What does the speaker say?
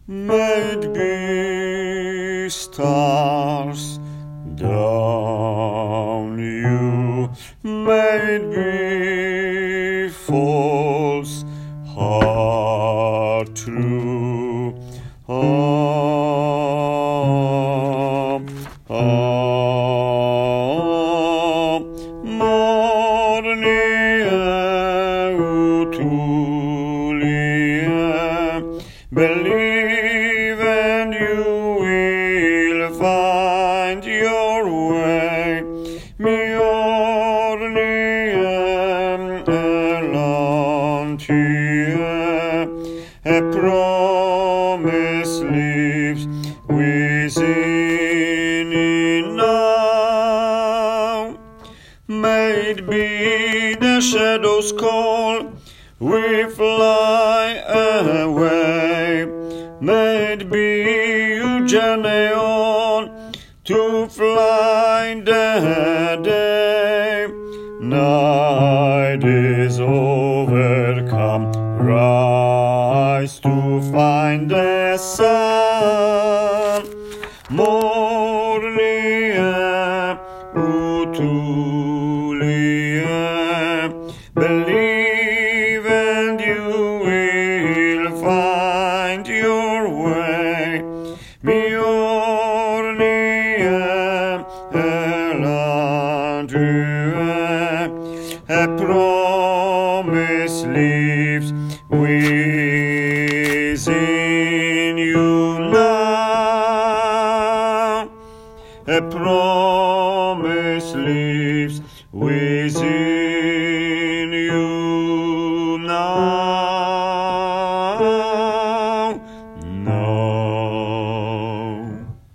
May it be stars down you, may it be false heart true. Believe and you will find your way. A promise lives within you now. May it be the shadows call, we fly away. May it be you journey on to find the day. Night is overcome, rise to find the sun. Morning, Utulia, believe and you will find your way. A promise lives within you now. A promise lives within